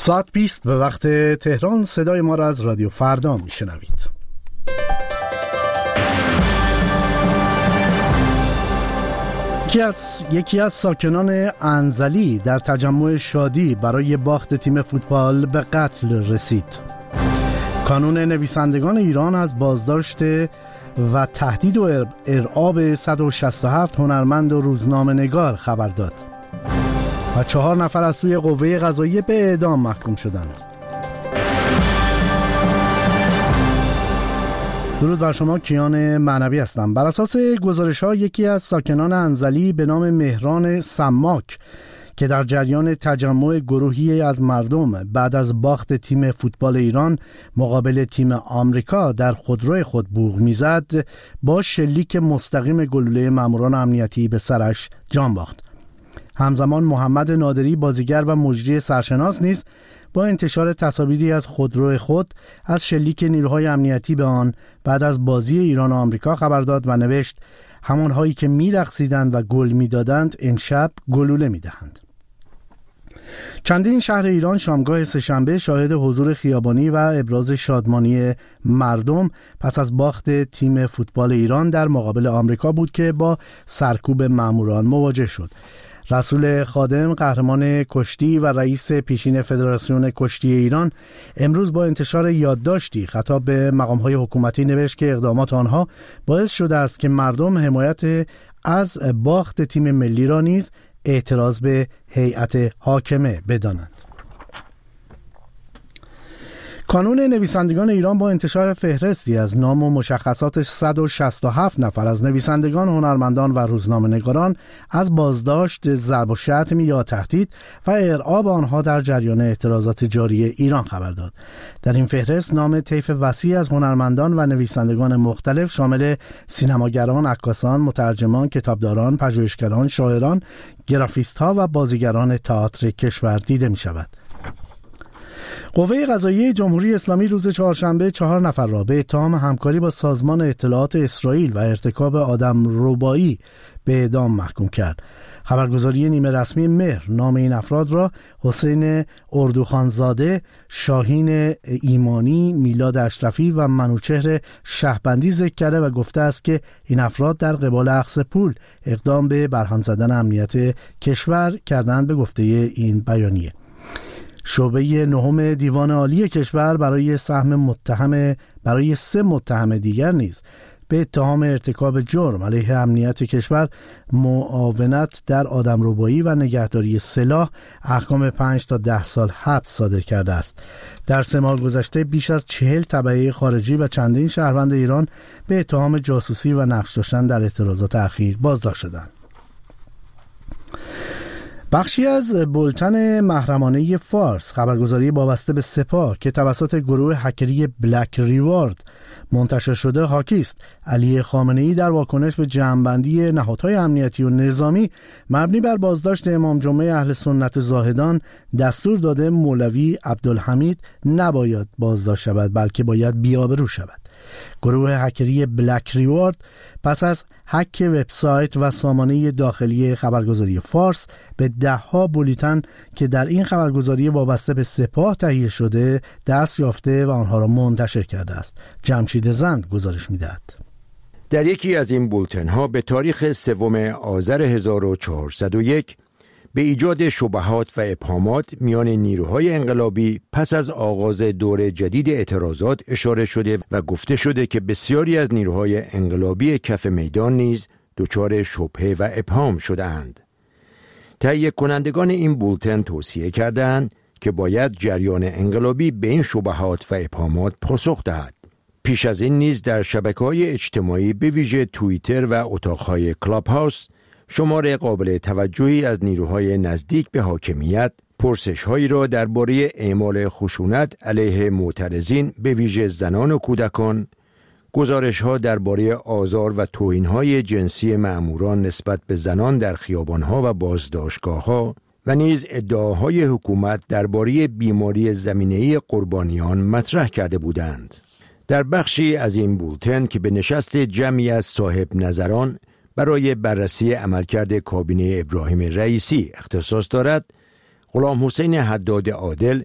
ساعت 20 به وقت تهران. صدای ما را از رادیو فردا میشنوید. یکی از ساکنان انزلی در تجمع شادی برای باخت تیم فوتبال به قتل رسید. کانون نویسندگان ایران از بازداشت و تهدید و ارعاب 167 هنرمند و روزنامه‌نگار خبر داد و 4 نفر از سوی قوه قضاییه به اعدام محکوم شدند. درود بر شما، کیان معنوی هستم. بر اساس گزارش‌ها یکی از ساکنان انزلی به نام مهران سماک که در جریان تجمع گروهی از مردم بعد از باخت تیم فوتبال ایران مقابل تیم آمریکا در خودروی خود بوق میزد، با شلیک مستقیم گلوله ماموران امنیتی به سرش جان باخت. همزمان محمد نادری، بازیگر و مجری سرشناس، نیز با انتشار تصاویری از خودروی خود از شلیک نیروهای امنیتی به آن بعد از بازی ایران و آمریکا خبر داد و نوشت همانهایی که می‌رقصیدند و گل می‌دادند امشب گلوله می‌دهند. چندین شهر ایران شامگاه سه‌شنبه شاهد حضور خیابانی و ابراز شادمانی مردم پس از باخت تیم فوتبال ایران در مقابل آمریکا بود که با سرکوب ماموران مواجه شد. رسول خادم، قهرمان کشتی و رئیس پیشین فدراسیون کشتی ایران، امروز با انتشار یادداشتی خطاب به مقام‌های حکومتی نوشت که اقدامات آنها باعث شده است که مردم حمایت از باخت تیم ملی را نیز اعتراض به هیئت حاکمه بدانند. کانون نویسندگان ایران با انتشار فهرستی از نام و مشخصات 167 نفر از نویسندگان، هنرمندان و روزنامه‌نگاران از بازداشت، ضرب و شتم یا تهدید و ارعاب آنها در جریان اعتراضات جاری ایران خبر داد. در این فهرست نام طیف وسیع از هنرمندان و نویسندگان مختلف شامل سینماگران، عکاسان، مترجمان، کتابداران، پژوهشگران، شاعران، گرافیست‌ها و بازیگران تئاتر کشور دیده می‌شود. قوه قضاییه جمهوری اسلامی روز چهارشنبه 4 نفر را به اتهام همکاری با سازمان اطلاعات اسرائیل و ارتکاب آدمربایی به اعدام محکوم کرد. خبرگزاری نیمه رسمی مهر نام این افراد را حسین اردوخانزاده، شاهین ایمانی، میلاد اشرفی و منوچهر شهبندی ذکر کرده و گفته است که این افراد در قبال اخذ پول اقدام به برهم زدن امنیت کشور کردند. به گفته این بیانیه، شعبه 9 دیوان عالی کشور برای 3 متهم دیگر نیز به اتهام ارتکاب جرم علیه امنیت کشور، معاونت در آدمربایی و نگهداری سلاح احکام 5 تا 10 سال حبس صادر کرده است. در 3 ماه گذشته بیش از 40 تبعه خارجی و چندین شهروند ایران به اتهام جاسوسی و نقش داشتن در اعتراضات اخیر بازداشت شدند. بخشی از بولتن محرمانه فارس، خبرگزاری وابسته به سپاه که توسط گروه هکری بلک ریوارد منتشر شده، حاکی است علی خامنه‌ای در واکنش به جمع‌بندی نهادهای امنیتی و نظامی مبنی بر بازداشت امام جمعه اهل سنت زاهدان دستور داده مولوی عبدالحمید نباید بازداشت شود، بلکه باید بی‌آبرو شود. گروه هکری بلک ریوارد پس از هک وبسایت و سامانه داخلی خبرگزاری فارس به 10 بولیتن که در این خبرگزاری وابسته به سپاه تهیه شده دست یافته و آنها را منتشر کرده است. جمشید زند گزارش می‌دهد. در یکی از این بولتن‌ها به تاریخ 3 آذر 1401 به ایجاد شبهات و ابهامات میان نیروهای انقلابی پس از آغاز دور جدید اعتراضات اشاره شده و گفته شده که بسیاری از نیروهای انقلابی کف میدان نیز دچار شبهه و ابهام شده‌اند. تهیه کنندگان این بولتن توصیه کردند که باید جریان انقلابی به این شبهات و ابهامات پاسخ دهد. پیش از این نیز در شبکه‌های اجتماعی به ویژه توییتر و اتاق‌های کلاب هاوس شمار قابل توجهی از نیروهای نزدیک به حاکمیت پرسش‌هایی را درباره اعمال خشونت علیه معترضین به ویژه زنان و کودکان، گزارش‌ها درباره آزار و توهین‌های جنسی مأموران نسبت به زنان در خیابان‌ها و بازداشتگاه‌ها و نیز ادعاهای حکومت درباره بیماری زمینه‌ای قربانیان مطرح کرده بودند. در بخشی از این بولتن که به نشست جمعی از صاحب نظران برای بررسی عملکرد کابینه ابراهیم رئیسی اختصاص دارد، غلام حسین حداد عادل،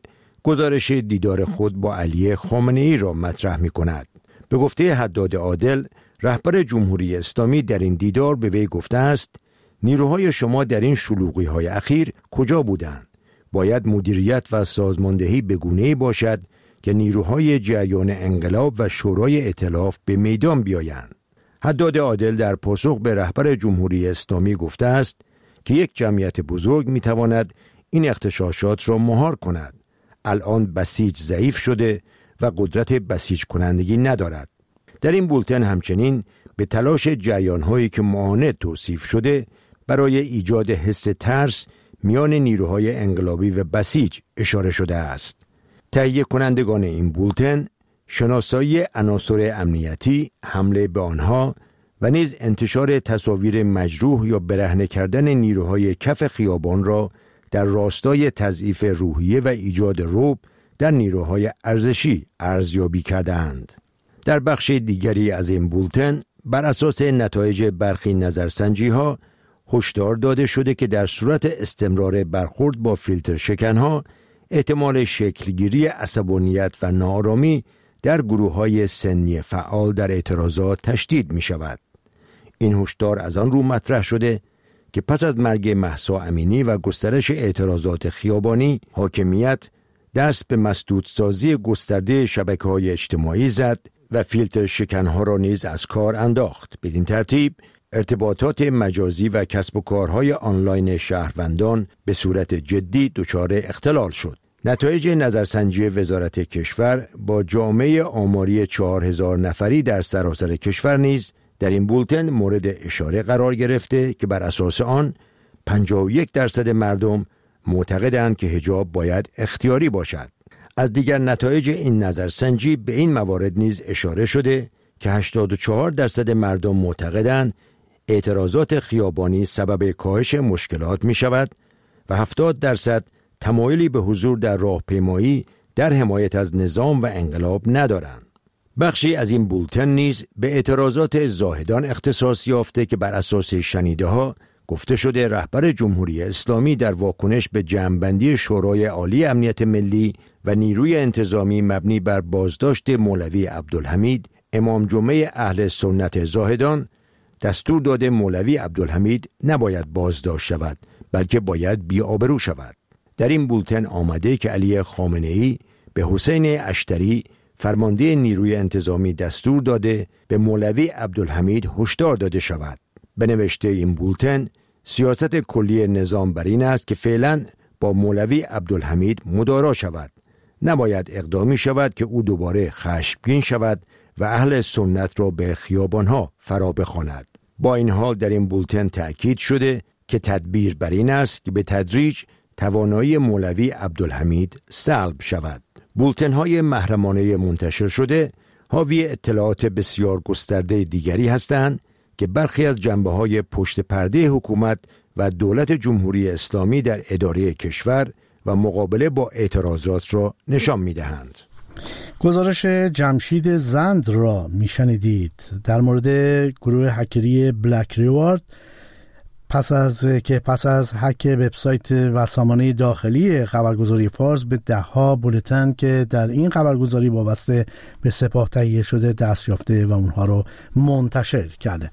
گزارش دیدار خود با علی خامنه‌ای را مطرح می‌کند. به گفته حداد عادل، رهبر جمهوری اسلامی در این دیدار به وی گفته است: نیروهای شما در این شلوغی‌های اخیر کجا بودند؟ باید مدیریت و سازماندهی به گونه‌ای باشد که نیروهای جریان انقلاب و شورای ائتلاف به میدان بیایند. حداد عادل در پاسخ به رهبر جمهوری اسلامی گفته است که یک جمعیت بزرگ می‌تواند این اغتشاشات را مهار کند. الان بسیج ضعیف شده و قدرت بسیج کنندگی ندارد. در این بولتن همچنین به تلاش جریان‌هایی که معاند توصیف شده برای ایجاد حس ترس میان نیروهای انقلابی و بسیج اشاره شده است. تهیه کنندگان این بولتن شناسایی عناصر امنیتی، حمله به آنها و نیز انتشار تصاویر مجروح یا برهنه کردن نیروهای کف خیابان را در راستای تضعیف روحیه و ایجاد رعب در نیروهای ارزشی ارزیابی کردند. در بخش دیگری از این بولتن بر اساس نتایج برخی نظرسنجی‌ها هشدار داده شده که در صورت استمرار برخورد با فیلتر شکنها احتمال شکلگیری عصبانیت و ناآرامی در گروه‌های سنی فعال در اعتراضات تشدید می‌شود. این هشدار از آن رو مطرح شده که پس از مرگ مهسا امینی و گسترش اعتراضات خیابانی، حاکمیت دست به مسدودسازی گسترده شبکه‌های اجتماعی زد و فیلتر شکنها را نیز از کار انداخت. بدین ترتیب ارتباطات مجازی و کسب و کارهای آنلاین شهروندان به صورت جدی دچار اختلال شد. نتایج نظرسنجی وزارت کشور با جامعه آماری 4000 نفری در سراسر کشور نیز در این بولتن مورد اشاره قرار گرفته که بر اساس آن 51% مردم معتقدند که حجاب باید اختیاری باشد. از دیگر نتایج این نظرسنجی به این موارد نیز اشاره شده که 84% مردم معتقدند اعتراضات خیابانی سبب کاهش مشکلات می شود و 70% تمایلی به حضور در راهپیمایی در حمایت از نظام و انقلاب ندارند. بخشی از این بولتن نیز به اعتراضات زاهدان اختصاص یافته که بر اساس شنیده‌ها گفته شده رهبر جمهوری اسلامی در واکنش به جمع‌بندی شورای عالی امنیت ملی و نیروی انتظامی مبنی بر بازداشت مولوی عبدالحمید امام جمعه اهل سنت زاهدان دستور داده مولوی عبدالحمید نباید بازداشت شود بلکه باید بی‌آبرو شود. در این بولتن آمده که علی خامنه‌ای به حسین اشتری فرمانده نیروی انتظامی دستور داده به مولوی عبدالحمید هشدار داده شود. به نوشته این بولتن سیاست کلی نظام بر این است که فعلا با مولوی عبدالحمید مدارا شود. نباید اقدامی شود که او دوباره خشمگین شود و اهل سنت را به خیابانها فرا بخواند. با این حال در این بولتن تأکید شده که تدبیر بر این است که به تدریج توانایی مولوی عبدالحمید سلب شود. بولتن‌های محرمانه منتشر شده حاوی اطلاعات بسیار گسترده دیگری هستند که برخی از جنبه‌های پشت پرده حکومت و دولت جمهوری اسلامی در اداره کشور و مقابله با اعتراضات را نشان می‌دهند. گزارش جمشید زند را میشنیدید در مورد گروه هکری بلک ریوارد پس از هک وبسایت و سامانه داخلی خبرگزاری فارس به ده‌ها بولتن که در این خبرگزاری وابسته به سپاه تهیه شده دست یافته و اونها رو منتشر کرده.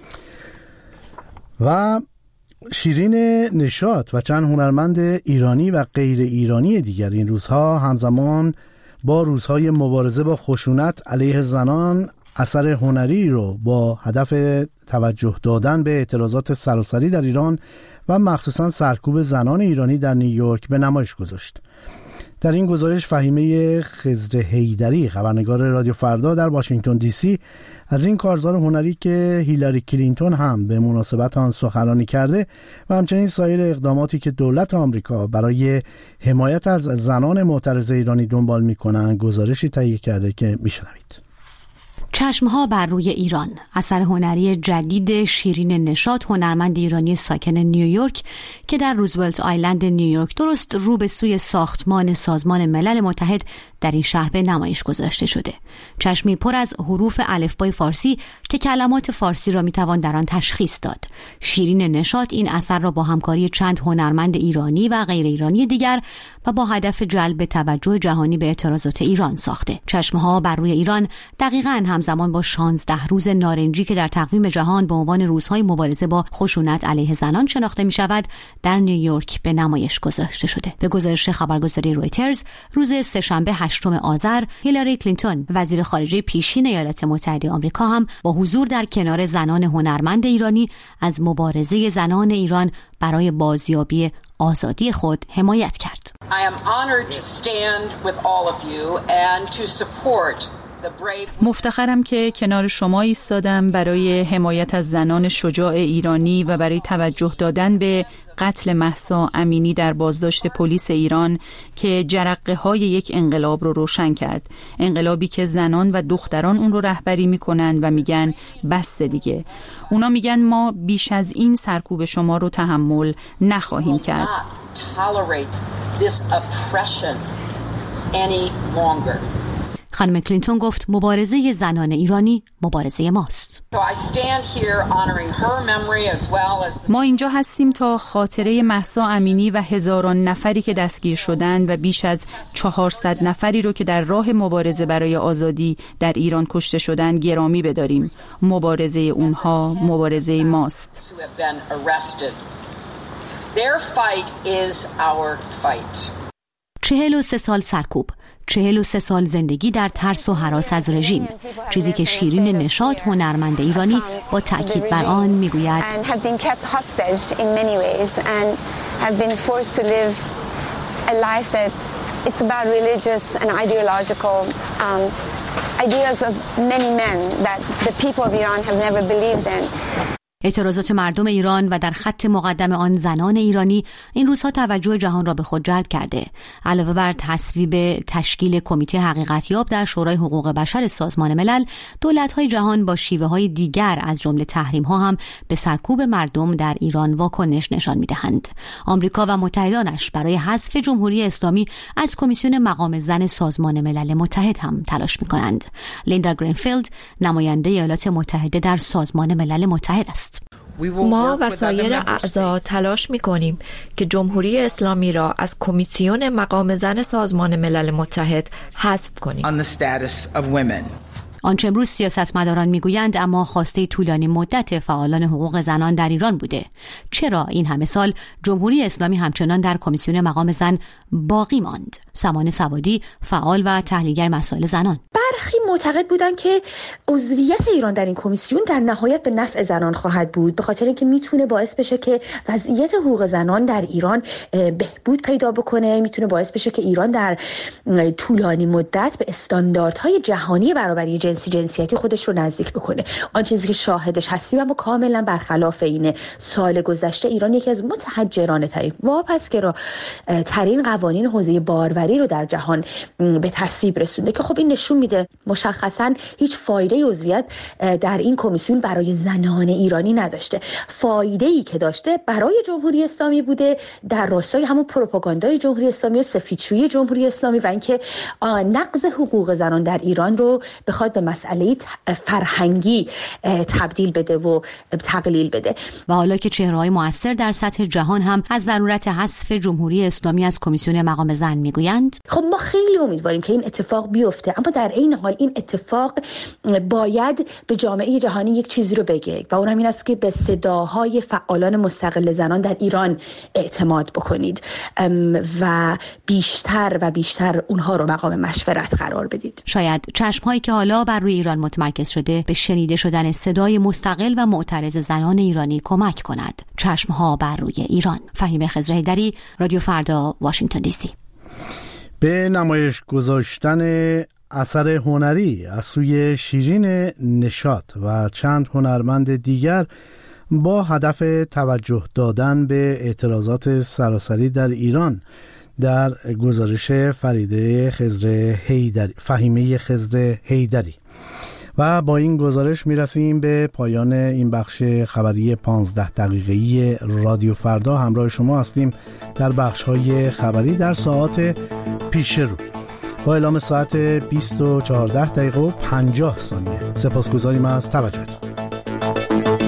و شیرین نشاط و چند هنرمند ایرانی و غیر ایرانی دیگر این روزها همزمان با روزهای مبارزه با خشونت علیه زنان اثر هنری رو با هدف توجه دادن به اعتراضات سراسری در ایران و مخصوصا سرکوب زنان ایرانی در نیویورک به نمایش گذاشت. در این گزارش فهیمه خضر حیدری خبرنگار رادیو فردا در واشنگتن دی سی از این کارزار هنری که هیلاری کلینتون هم به مناسبت آن سخنرانی کرده و همچنین سایر اقداماتی که دولت آمریکا برای حمایت از زنان معترض ایرانی دنبال می‌کنند گزارشی تهیه کرده که میشنوید. چشمها بر روی ایران، اثر هنری جدید شیرین نشاط، هنرمند ایرانی ساکن نیویورک که در روزولت آیلند نیویورک درست رو به سوی ساختمان سازمان ملل متحد در این شهر به نمایش گذاشته شده. چشمی پر از حروف الفبای فارسی که کلمات فارسی را میتوان در آن تشخیص داد. شیرین نشاط این اثر را با همکاری چند هنرمند ایرانی و غیر ایرانی دیگر و با هدف جلب توجه جهانی به اعتراضات ایران ساخته. چشم‌ها بر روی ایران دقیقاً همزمان با 16 روز نارنجی که در تقویم جهان به عنوان روزهای مبارزه با خشونت علیه زنان شناخته می‌شود، در نیویورک به نمایش گذاشته شده. به گزارش خبرگزاری رویترز، روز سه‌شنبه 8 آذر، هیلاری کلینتون وزیر خارجه پیشین ایالات متحده آمریکا هم با حضور در کنار زنان هنرمند ایرانی از مبارزه زنان ایران برای بازیابی آزادی خود حمایت کرد. I am honored to stand with all of you and to support مفتخرم که کنار شما ایستادم برای حمایت از زنان شجاع ایرانی و برای توجه دادن به قتل مهسا امینی در بازداشت پلیس ایران که جرقه های یک انقلاب رو روشن کرد. انقلابی که زنان و دختران اون رو رهبری میکنن و میگن بس دیگه. اونا میگن ما بیش از این سرکوب شما رو تحمل نخواهیم کرد. خانم کلینتون گفت مبارزه زنان ایرانی مبارزه ماست. ما اینجا هستیم تا خاطره مهسا امینی و هزاران نفری که دستگیر شدند و بیش از 400 نفری رو که در راه مبارزه برای آزادی در ایران کشته شدند گرامی بداریم. مبارزه اونها مبارزه ماست. Their fight is our fight. 43 سال سرکوب، 43 سال زندگی در ترس و هراس از رژیم، چیزی که شیرین نشاط هنرمند ایرانی با تأکید بر آن میگوید اعتراضات مردم ایران و در خط مقدم آن زنان ایرانی این روزها توجه جهان را به خود جلب کرده. علاوه بر تصویب تشکیل کمیته حقیقتیاب در شورای حقوق بشر سازمان ملل، دولت‌های جهان با شیوه‌های دیگر از جمله تحریم‌ها هم به سرکوب مردم در ایران واکنش نشان می‌دهند. آمریکا و متحدانش برای حذف جمهوری اسلامی از کمیسیون مقام زن سازمان ملل متحد هم تلاش می‌کنند. لیندا گرینفیلد نماینده ایالات متحده در سازمان ملل متحد است. ما و سایر اعضا تلاش می‌کنیم که جمهوری اسلامی را از کمیسیون مقام زن سازمان ملل متحد حذف کنیم. آنچه امروز سیاستمداران میگویند اما خواسته طولانی مدت فعالان حقوق زنان در ایران بوده. چرا این همه سال جمهوری اسلامی همچنان در کمیسیون مقام زن باقی ماند؟ سمان سوادی، فعال و تحلیلگر مسائل زنان: برخی معتقد بودند که عضویت ایران در این کمیسیون در نهایت به نفع زنان خواهد بود، به خاطر اینکه میتونه باعث بشه که وضعیت حقوق زنان در ایران بهبود پیدا بکنه، میتونه باعث بشه که ایران در طولانی مدت به استانداردهای جهانی برابری جنسیتی خودش رو نزدیک بکنه. آن چیزی که شاهدش هستیم اما کاملا برخلاف اینه. سال گذشته ایران یکی از متحجرانه ترین واپسگرا ترین قوانین حوزه باروری رو در جهان به تصویب رسونده که خب این نشون میده مشخصا هیچ فایده عضویت در این کمیسیون برای زنان ایرانی نداشته. فایده‌ای که داشته برای جمهوری اسلامی بوده در راستای همون پروپاگاندای جمهوری اسلامی و سفیدشویی جمهوری اسلامی و اینکه نقض حقوق زنان در ایران رو بخواد به مسئله فرهنگی تبدیل بده و تقلیل بده. و حالا که چهره‌های مؤثر در سطح جهان هم از ضرورت حذف جمهوری اسلامی از کمیسیون مقام زن میگویند، خب ما خیلی امیدواریم که این اتفاق بیفته، اما در این حال این اتفاق باید به جامعه جهانی یک چیزی رو بگه و اونم این است که به صداهای فعالان مستقل زنان در ایران اعتماد بکنید و بیشتر اونها رو مقام مشورت قرار بدید. شاید چشم‌هایی که حالا بر روی ایران متمرکز شده به شنیده شدن صدای مستقل و معترض زنان ایرانی کمک کند. چشم‌ها بر روی ایران. فهیمه خضر حیدری، رادیو فردا، واشنگتن دی سی. به نمایش گذاشتن اثر هنری از سوی شیرین نشاط و چند هنرمند دیگر با هدف توجه دادن به اعتراضات سراسری در ایران در گزارش فهیمه خضر حیدری. و با این گزارش میرسیم به پایان این بخش خبری 15 دقیقه‌ای رادیو فردا. همراه شما هستیم در بخش‌های خبری در ساعات پیش رو. با اعلام ساعت 20:14 و 50 ثانیه. سپاسگزاریم از توجهتون.